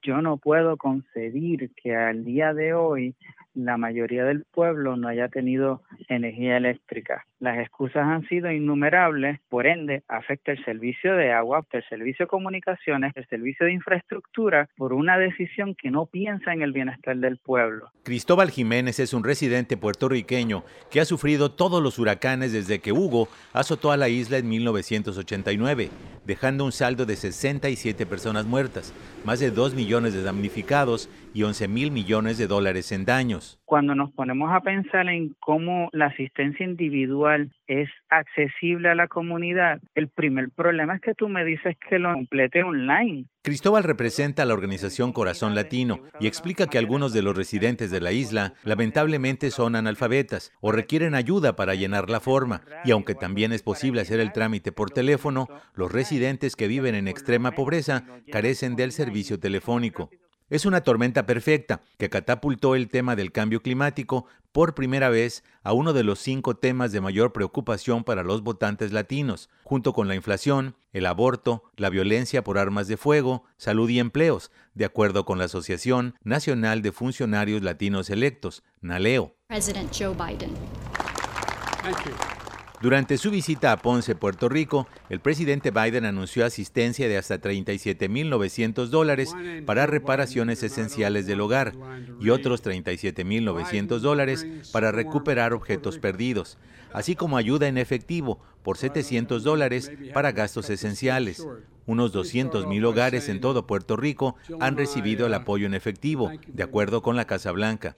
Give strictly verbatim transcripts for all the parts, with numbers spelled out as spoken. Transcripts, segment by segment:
Yo no puedo concebir que al día de hoy la mayoría del pueblo no haya tenido energía eléctrica. Las excusas han sido innumerables, por ende afecta el servicio de agua, el servicio de comunicaciones, el servicio de infraestructura, por una decisión que no piensa en el bienestar del pueblo. Cristóbal Jiménez es un residente puertorriqueño que ha sufrido todos los huracanes desde que Hugo azotó a la isla en mil novecientos ochenta y nueve, dejando un saldo de sesenta y siete personas muertas, más de dos millones de damnificados y once mil millones de dólares en daños. Cuando nos ponemos a pensar en cómo la asistencia individual es accesible a la comunidad, el primer problema es que tú me dices que lo complete online. Cristóbal representa a la organización Corazón Latino y explica que algunos de los residentes de la isla lamentablemente son analfabetas o requieren ayuda para llenar la forma, y aunque también es posible hacer el trámite por teléfono, los residentes que viven en extrema pobreza carecen del servicio telefónico. Es una tormenta perfecta que catapultó el tema del cambio climático por primera vez a uno de los cinco temas de mayor preocupación para los votantes latinos, junto con la inflación, el aborto, la violencia por armas de fuego, salud y empleos, de acuerdo con la Asociación Nacional de Funcionarios Latinos Electos, NALEO. President Joe Biden. Thank you. Durante su visita a Ponce, Puerto Rico, el presidente Biden anunció asistencia de hasta treinta y siete mil novecientos dólares para reparaciones esenciales del hogar y otros treinta y siete mil novecientos dólares para recuperar objetos perdidos, así como ayuda en efectivo por setecientos dólares para gastos esenciales. Unos doscientos mil hogares en todo Puerto Rico han recibido el apoyo en efectivo, de acuerdo con la Casa Blanca.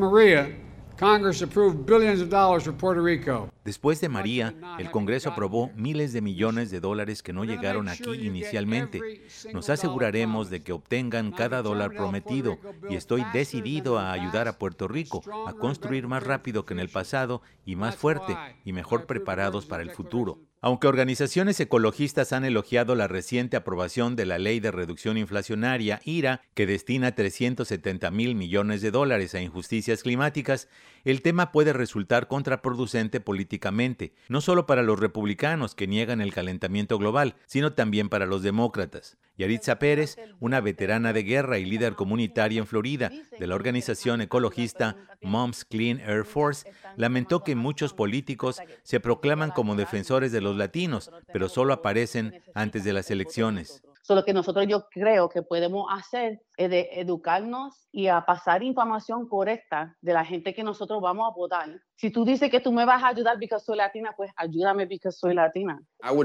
Congress approved billions of dollars for Puerto Rico. Después de María, el Congreso aprobó miles de millones de dólares que no llegaron aquí inicialmente. Nos aseguraremos de que obtengan cada dólar prometido y estoy decidido a ayudar a Puerto Rico a construir más rápido que en el pasado y más fuerte y mejor preparados para el futuro. Aunque organizaciones ecologistas han elogiado la reciente aprobación de la Ley de Reducción Inflacionaria, I R A, que destina trescientos setenta mil millones de dólares a injusticias climáticas, el tema puede resultar contraproducente políticamente, no solo para los republicanos que niegan el calentamiento global, sino también para los demócratas. Yaritza Pérez, una veterana de guerra y líder comunitaria en Florida de la organización ecologista Moms Clean Air Force, lamentó que muchos políticos se proclaman como defensores de los latinos, pero solo aparecen antes de las elecciones. So, lo que nosotros yo creo que podemos hacer es de educarnos y a pasar información correcta de la gente que nosotros vamos a votar. Si tú dices que tú me vas a ayudar porque soy latina, pues ayúdame porque soy latina.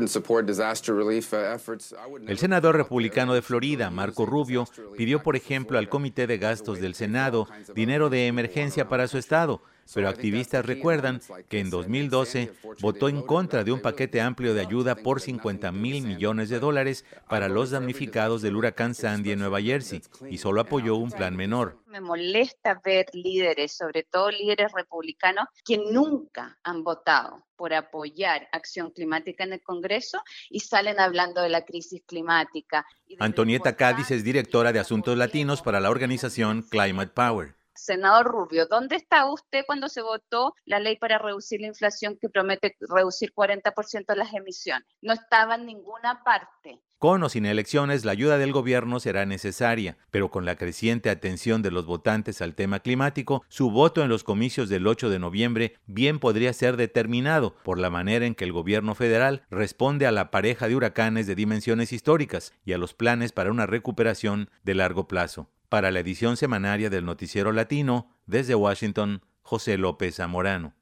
El senador republicano de Florida, Marco Rubio, pidió, por ejemplo, al Comité de Gastos del Senado dinero de emergencia para su estado, pero activistas recuerdan que en dos mil doce votó en contra de un paquete amplio de ayuda por cincuenta mil millones de dólares para los damnificados del huracán Sandy en Nueva Jersey y solo apoyó un plan menor. Me molesta ver líderes, sobre todo líderes republicanos, que nunca han votado por apoyar acción climática en el Congreso y salen hablando de la crisis climática. Antonieta Cádiz es directora de Asuntos Latinos para la organización Climate Power. Senador Rubio, ¿dónde estaba usted cuando se votó la ley para reducir la inflación que promete reducir cuarenta por ciento las emisiones? No estaba en ninguna parte. Con o sin elecciones, la ayuda del gobierno será necesaria, pero con la creciente atención de los votantes al tema climático, su voto en los comicios del ocho de noviembre bien podría ser determinado por la manera en que el gobierno federal responde a la pareja de huracanes de dimensiones históricas y a los planes para una recuperación de largo plazo. Para la edición semanaria del Noticiero Latino, desde Washington, José López Zamorano.